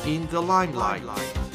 In the limelight.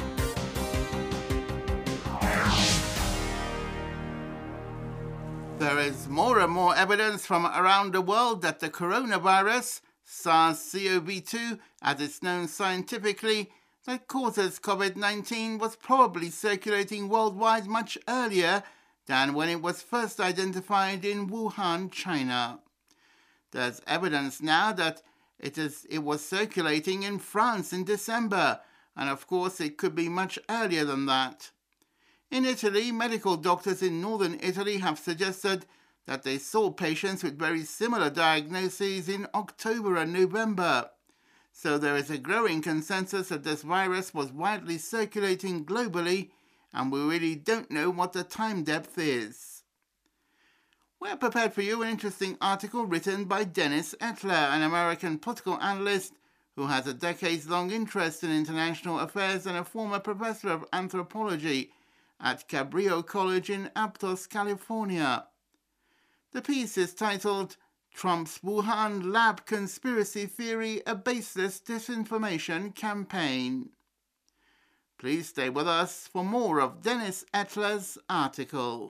There is more and more evidence from around the world that the coronavirus, SARS-CoV-2, as it's known scientifically, that causes COVID-19 was probably circulating worldwide much earlier than when it was first identified in Wuhan, China. There's evidence now that it was circulating in France in December, and of course it could be much earlier than that. In Italy, medical doctors in northern Italy have suggested that they saw patients with very similar diagnoses in October and November. So there is a growing consensus that this virus was widely circulating globally, and we really don't know what the time depth is. We're prepared for you an interesting article written by Dennis Etler, an American political analyst who has a decades-long interest in international affairs and a former professor of anthropology at Cabrillo College in Aptos, California. The piece is titled Trump's Wuhan Lab Conspiracy Theory, a Baseless Disinformation Campaign. Please stay with us for more of Dennis Etler's article.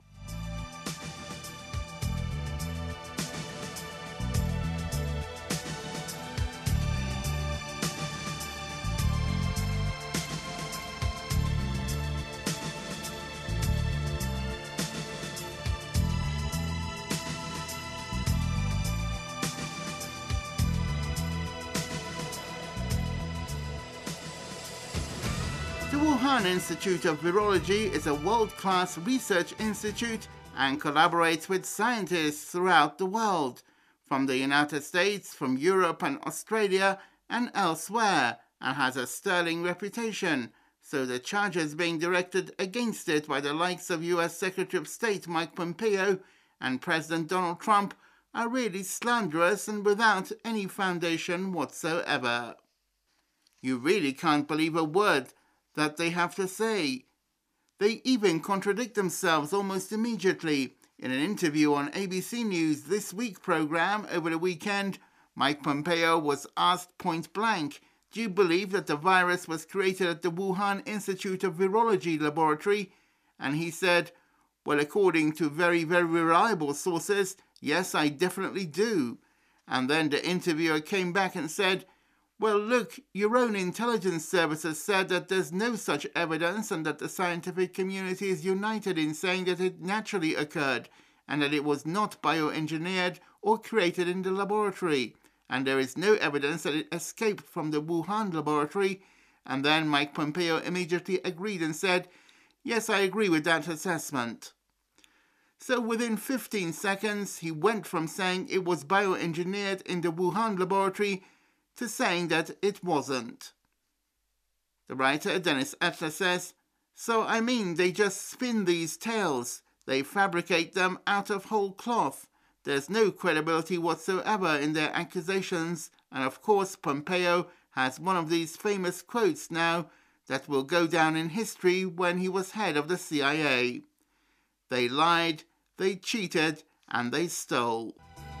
The Wuhan Institute of Virology is a world-class research institute and collaborates with scientists throughout the world, from the United States, from Europe and Australia, and elsewhere, and has a sterling reputation, so the charges being directed against it by the likes of US Secretary of State Mike Pompeo and President Donald Trump are really slanderous and without any foundation whatsoever. You really can't believe a word that they have to say. They even contradict themselves almost immediately. In an interview on ABC News This Week program over the weekend, Mike Pompeo was asked point blank, do you believe that the virus was created at the Wuhan Institute of Virology laboratory? And he said, well, according to very, very reliable sources, yes, I definitely do. And then the interviewer came back and said, well, look, your own intelligence services said that there's no such evidence and that the scientific community is united in saying that it naturally occurred and that it was not bioengineered or created in the laboratory. And there is no evidence that it escaped from the Wuhan laboratory. And then Mike Pompeo immediately agreed and said, yes, I agree with that assessment. So within 15 seconds, he went from saying it was bioengineered in the Wuhan laboratory to saying that it wasn't. The writer, Dennis Etler, says, so I mean, they just spin these tales. They fabricate them out of whole cloth. There's no credibility whatsoever in their accusations, and of course Pompeo has one of these famous quotes now that will go down in history when he was head of the CIA. They lied, they cheated, and they stole.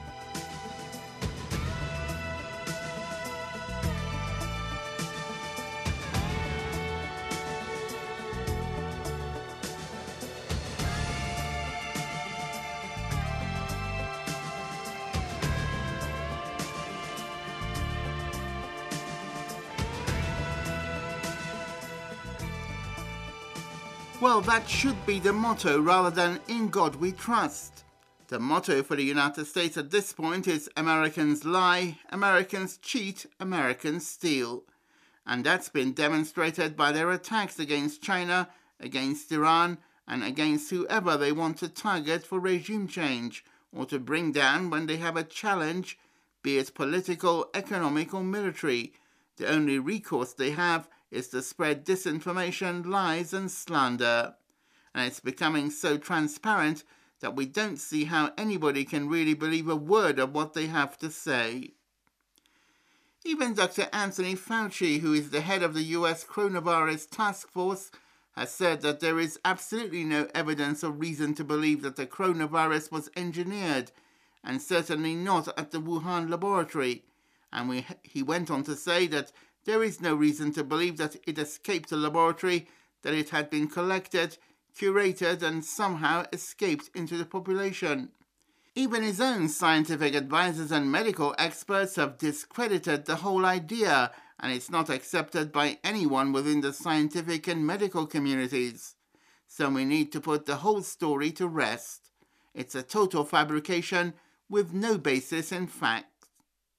Well, that should be the motto rather than in God we trust. The motto for the United States at this point is Americans lie, Americans cheat, Americans steal. And that's been demonstrated by their attacks against China, against Iran, and against whoever they want to target for regime change or to bring down when they have a challenge, be it political, economic or military. The only recourse they have is to spread disinformation, lies and slander. And it's becoming so transparent that we don't see how anybody can really believe a word of what they have to say. Even Dr. Anthony Fauci, who is the head of the US Coronavirus Task Force, has said that there is absolutely no evidence or reason to believe that the coronavirus was engineered, and certainly not at the Wuhan laboratory. And he went on to say that there is no reason to believe that it escaped the laboratory, that it had been collected, curated, and somehow escaped into the population. Even his own scientific advisors and medical experts have discredited the whole idea, and it's not accepted by anyone within the scientific and medical communities. So we need to put the whole story to rest. It's a total fabrication with no basis in fact.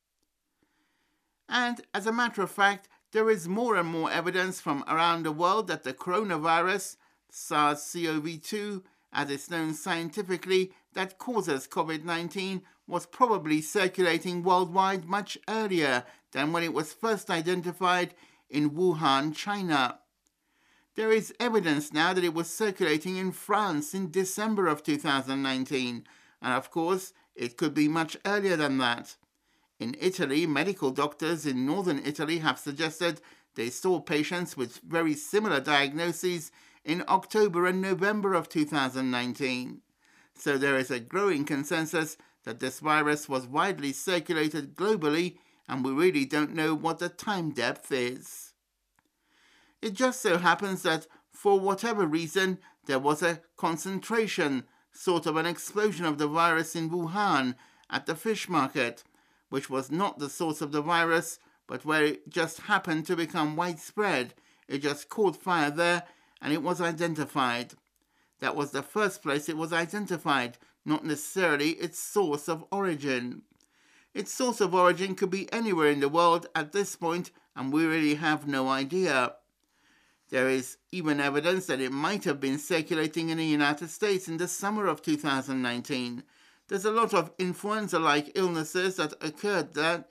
And as a matter of fact, there is more and more evidence from around the world that the coronavirus, SARS-CoV-2, as it's known scientifically, that causes COVID-19 was probably circulating worldwide much earlier than when it was first identified in Wuhan, China. There is evidence now that it was circulating in France in December of 2019, and of course, it could be much earlier than that. In Italy, medical doctors in northern Italy have suggested they saw patients with very similar diagnoses in October and November of 2019. So there is a growing consensus that this virus was widely circulated globally, and we really don't know what the time depth is. It just so happens that, for whatever reason, there was a concentration, sort of an explosion of the virus in Wuhan at the fish market, which was not the source of the virus, but where it just happened to become widespread. It just caught fire there, and it was identified. That was the first place it was identified, not necessarily its source of origin. Its source of origin could be anywhere in the world at this point, and we really have no idea. There is even evidence that it might have been circulating in the United States in the summer of 2019. There's a lot of influenza-like illnesses that occurred then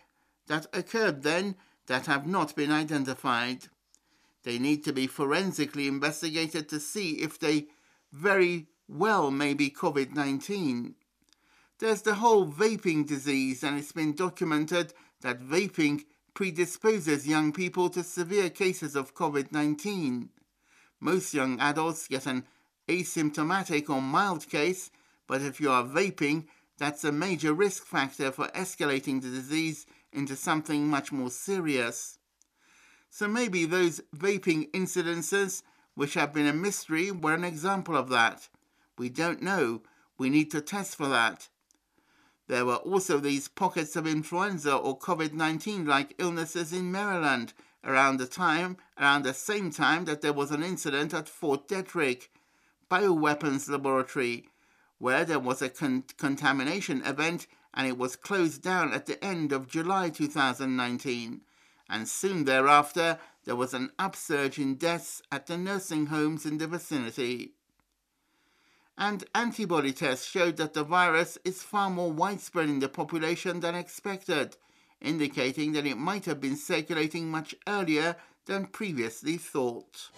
that have not been identified. They need to be forensically investigated to see if they very well may be COVID-19. There's the whole vaping disease, and it's been documented that vaping predisposes young people to severe cases of COVID-19. Most young adults get an asymptomatic or mild case, but if you are vaping, that's a major risk factor for escalating the disease into something much more serious. So maybe those vaping incidences, which have been a mystery, were an example of that. We don't know. We need to test for that. There were also these pockets of influenza or COVID-19-like illnesses in Maryland around the same time that there was an incident at Fort Detrick bioweapons laboratory, where there was a contamination event, and it was closed down at the end of July 2019. And soon thereafter, there was an upsurge in deaths at the nursing homes in the vicinity. And antibody tests showed that the virus is far more widespread in the population than expected, indicating that it might have been circulating much earlier than previously thought.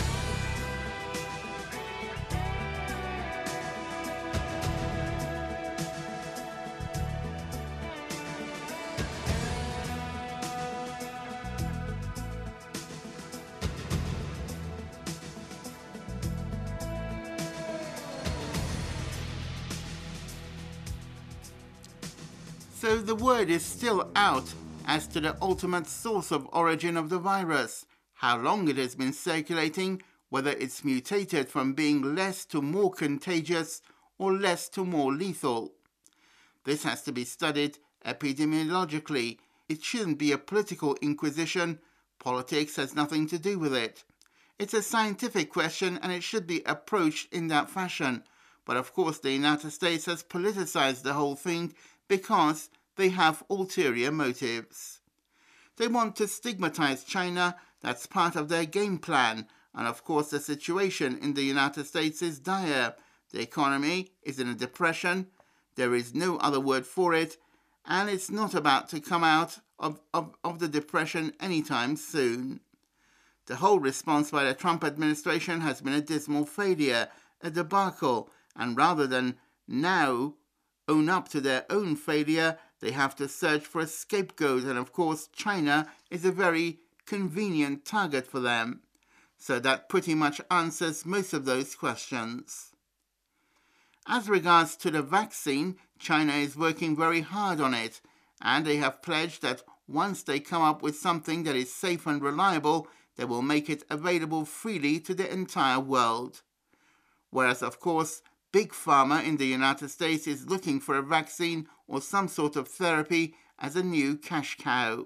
So the word is still out as to the ultimate source of origin of the virus, how long it has been circulating, whether it's mutated from being less to more contagious or less to more lethal. This has to be studied epidemiologically. It shouldn't be a political inquisition. Politics has nothing to do with it. It's a scientific question, and it should be approached in that fashion. But of course the United States has politicized the whole thing because they have ulterior motives. They want to stigmatize China. That's part of their game plan. And of course the situation in the United States is dire. The economy is in a depression. There is no other word for it. And it's not about to come out of the depression anytime soon. The whole response by the Trump administration has been a dismal failure, a debacle. And rather than now own up to their own failure, they have to search for a scapegoat, and of course China is a very convenient target for them. So that pretty much answers most of those questions. As regards to the vaccine, China is working very hard on it, and they have pledged that once they come up with something that is safe and reliable, they will make it available freely to the entire world. Whereas, of course, Big Pharma in the United States is looking for a vaccine or some sort of therapy as a new cash cow.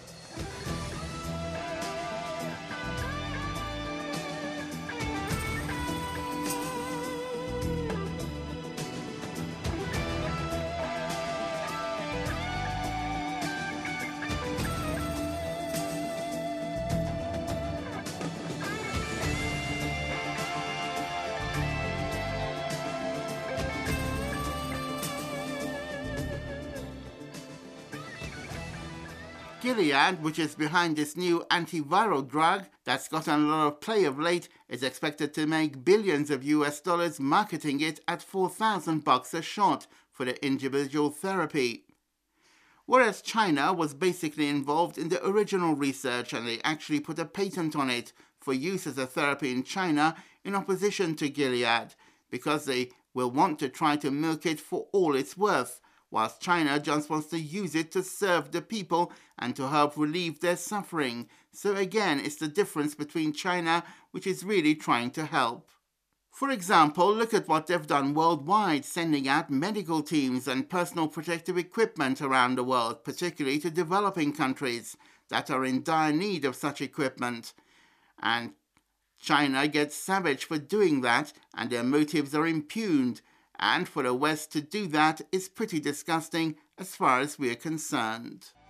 Gilead, which is behind this new antiviral drug that's gotten a lot of play of late, is expected to make billions of US dollars marketing it at $4,000 a shot for the individual therapy. Whereas China was basically involved in the original research and they actually put a patent on it for use as a therapy in China in opposition to Gilead, because they will want to try to milk it for all it's worth, whilst China just wants to use it to serve the people and to help relieve their suffering. So again, it's the difference between China, which is really trying to help. For example, look at what they've done worldwide, sending out medical teams and personal protective equipment around the world, particularly to developing countries that are in dire need of such equipment. And China gets savage for doing that, and their motives are impugned. And for the West to do that is pretty disgusting as far as we're concerned.